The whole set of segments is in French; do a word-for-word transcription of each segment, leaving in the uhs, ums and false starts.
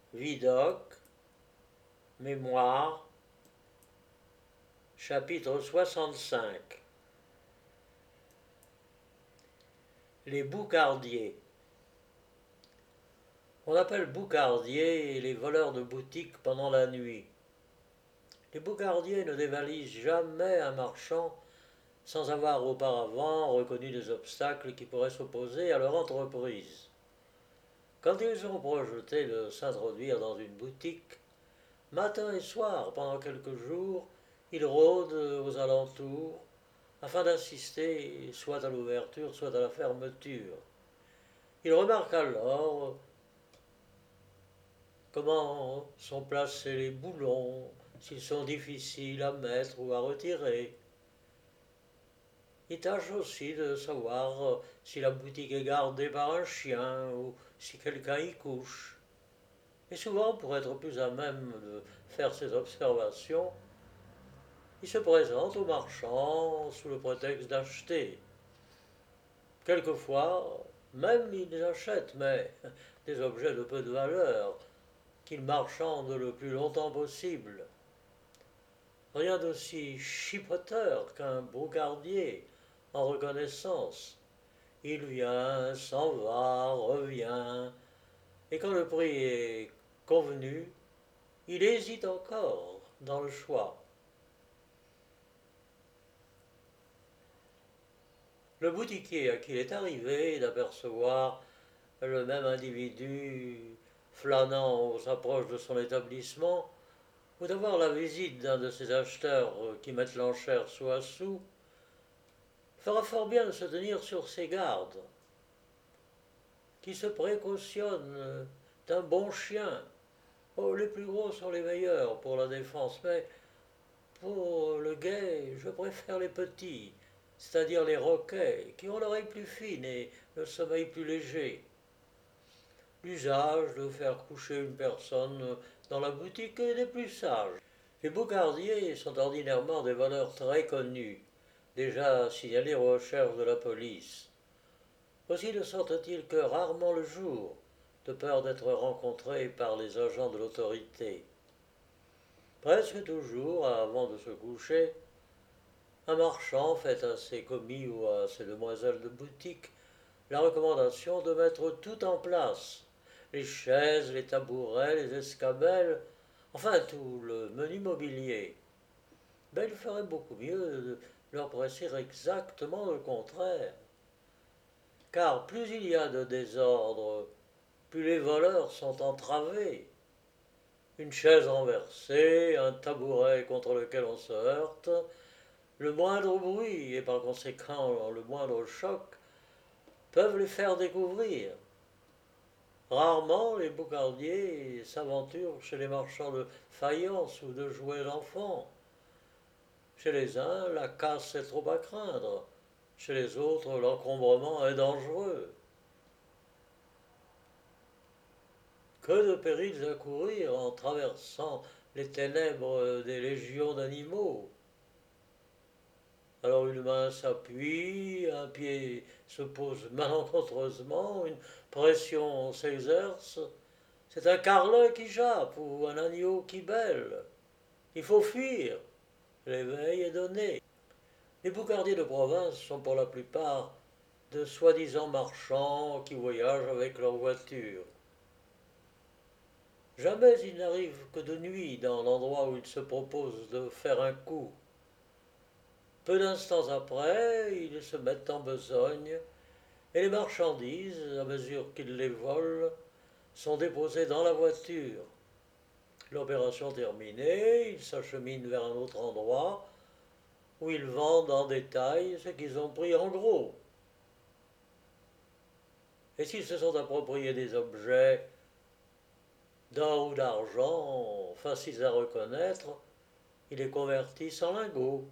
Vidocq, Mémoire, chapitre soixante-cinq. Les boucardiers. On appelle boucardiers les voleurs de boutiques pendant la nuit. Les boucardiers ne dévalisent jamais un marchand sans avoir auparavant reconnu des obstacles qui pourraient s'opposer à leur entreprise. Quand ils ont projeté de s'introduire dans une boutique, matin et soir, pendant quelques jours, ils rôdent aux alentours afin d'assister soit à l'ouverture, soit à la fermeture. Ils remarquent alors comment sont placés les boulons, s'ils sont difficiles à mettre ou à retirer. Ils tâchent aussi de savoir si la boutique est gardée par un chien ou si quelqu'un y couche. Et souvent, pour être plus à même de faire ces observations, ils se présentent aux marchands sous le prétexte d'acheter. Quelquefois, même ils achètent, mais des objets de peu de valeur, qu'ils marchandent le plus longtemps possible. Rien d'aussi chipoteur qu'un boucardier en reconnaissance. Il vient, s'en va, revient, et quand le prix est convenu, il hésite encore dans le choix. Le boutiquier à qui il est arrivé d'apercevoir le même individu flânant aux approches de son établissement, ou d'avoir la visite d'un de ces acheteurs qui mettent l'enchère sou à sou, fera fort bien de se tenir sur ses gardes, qui se précautionne d'un bon chien. Oh, les plus gros sont les meilleurs pour la défense, mais pour le guet, je préfère les petits, c'est-à-dire les roquets, qui ont l'oreille plus fine et le sommeil plus léger. L'usage de faire coucher une personne dans la boutique est des plus sages. Les boucardiers sont ordinairement des voleurs très connus, déjà signalés aux recherches de la police. Aussi ne sortent-ils que rarement le jour, de peur d'être rencontrés par les agents de l'autorité. Presque toujours, avant de se coucher, un marchand fait à ses commis ou à ses demoiselles de boutique la recommandation de mettre tout en place, les chaises, les tabourets, les escabelles, enfin tout le menu mobilier. Mais il ferait beaucoup mieux de leur presser exactement le contraire. Car plus il y a de désordre, plus les voleurs sont entravés. Une chaise renversée, un tabouret contre lequel on se heurte, le moindre bruit et par conséquent le moindre choc peuvent les faire découvrir. Rarement les boucardiers s'aventurent chez les marchands de faïence ou de jouets d'enfants. Chez les uns, la casse est trop à craindre. Chez les autres, l'encombrement est dangereux. Que de périls à courir en traversant les ténèbres des légions d'animaux. Alors une main s'appuie, un pied se pose malencontreusement, une pression s'exerce. C'est un carlin qui jappe ou un agneau qui bêle. Il faut fuir. L'éveil est donné. Les boucardiers de province sont pour la plupart de soi-disant marchands qui voyagent avec leur voiture. Jamais ils n'arrivent que de nuit dans l'endroit où ils se proposent de faire un coup. Peu d'instants après, ils se mettent en besogne et les marchandises, à mesure qu'ils les volent, sont déposées dans la voiture. L'opération terminée, ils s'acheminent vers un autre endroit où ils vendent en détail ce qu'ils ont pris en gros. Et s'ils se sont appropriés des objets d'or ou d'argent faciles à reconnaître, ils les convertissent en lingots.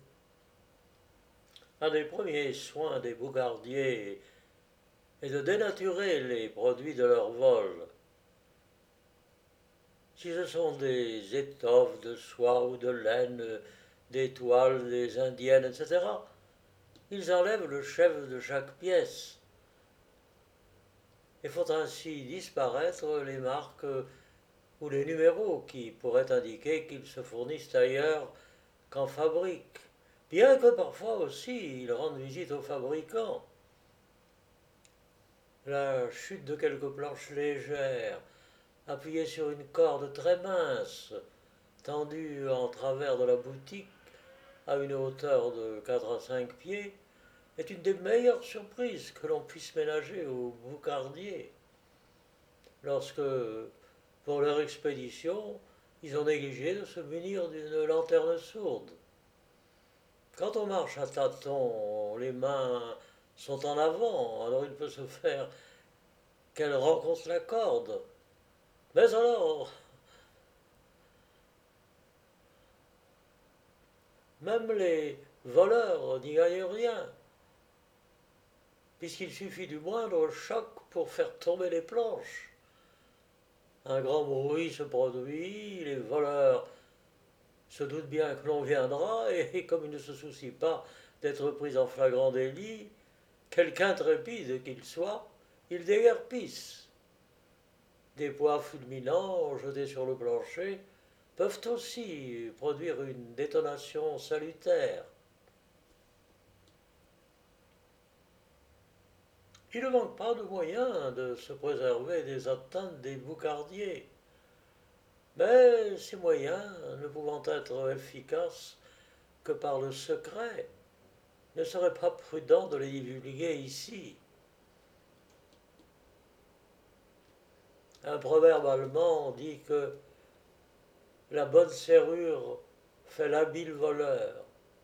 Un des premiers soins des boucardiers est de dénaturer les produits de leur vol. Si ce sont des étoffes de soie ou de laine, des toiles, des indiennes, et cetera, ils enlèvent le chef de chaque pièce et font ainsi disparaître les marques ou les numéros qui pourraient indiquer qu'ils se fournissent ailleurs qu'en fabrique, bien que parfois aussi ils rendent visite aux fabricants. La chute de quelques planches légères, appuyées sur une corde très mince, tendue en travers de la boutique à une hauteur de quatre à cinq pieds, est une des meilleures surprises que l'on puisse ménager aux boucardiers, lorsque, pour leur expédition, ils ont négligé de se munir d'une lanterne sourde. Quand on marche à tâtons, les mains sont en avant, alors il peut se faire qu'elles rencontrent la corde. Mais alors, même les voleurs n'y gagnent rien, puisqu'il suffit du moindre choc pour faire tomber les planches. Un grand bruit se produit, les voleurs se doutent bien que l'on viendra, et comme ils ne se soucient pas d'être pris en flagrant délit, quelque intrépide qu'il soit, ils déguerpissent. Des poids fulminants jetés sur le plancher peuvent aussi produire une détonation salutaire. Il ne manque pas de moyens de se préserver des atteintes des boucardiers, mais ces moyens, ne pouvant être efficaces que par le secret, ne serait pas prudent de les divulguer ici. Un proverbe allemand dit que la bonne serrure fait l'habile voleur.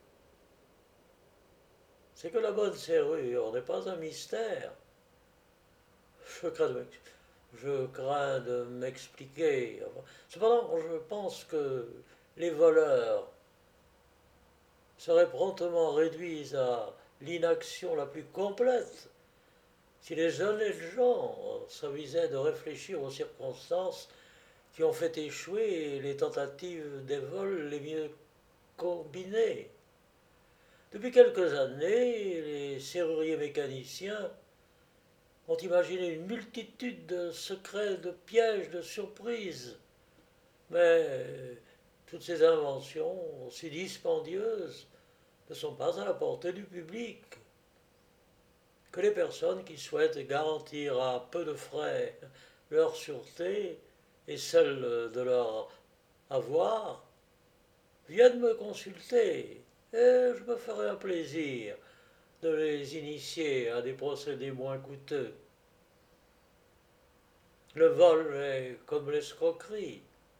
C'est que la bonne serrure n'est pas un mystère. Je crains de, je crains de m'expliquer. Cependant, je pense que les voleurs seraient promptement réduits à l'inaction la plus complète si les honnêtes gens s'avisaient de réfléchir aux circonstances qui ont fait échouer les tentatives des vols les mieux combinées. Depuis quelques années, les serruriers mécaniciens ont imaginé une multitude de secrets, de pièges, de surprises. Mais toutes ces inventions, si dispendieuses, ne sont pas à la portée du public. Que les personnes qui souhaitent garantir à peu de frais leur sûreté et celle de leur avoir viennent me consulter, et je me ferai un plaisir de les initier à des procédés moins coûteux. Le vol est comme l'escroquerie.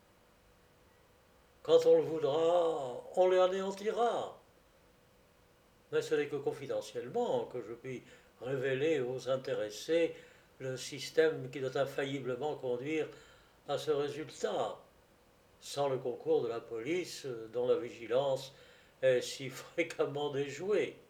Quand on le voudra, on l'anéantira. Mais ce n'est que confidentiellement que je puis révéler aux intéressés le système qui doit infailliblement conduire à ce résultat, sans le concours de la police dont la vigilance est si fréquemment déjouée.